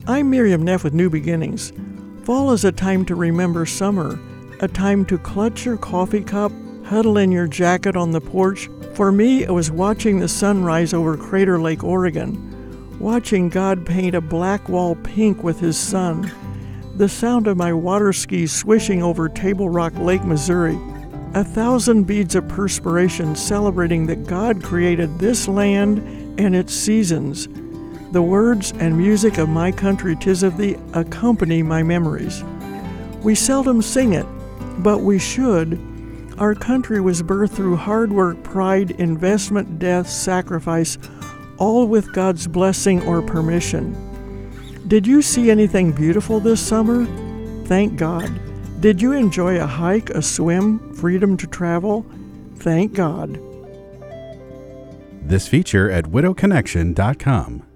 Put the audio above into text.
I'm Miriam Neff with New Beginnings. Fall is a time to remember summer, a time to clutch your coffee cup, huddle in your jacket on the porch. For me, it was watching the sunrise over Crater Lake, Oregon, watching God paint a black wall pink with his sun, the sound of my water skis swishing over Table Rock Lake, Missouri, 1,000 beads of perspiration celebrating that God created this land and its seasons. The words and music of My Country 'Tis of Thee accompany my memories. We seldom sing it, but we should. Our country was birthed through hard work, pride, investment, death, sacrifice, all with God's blessing or permission. Did you see anything beautiful this summer? Thank God. Did you enjoy a hike, a swim, freedom to travel? Thank God. This feature at widowconnection.com.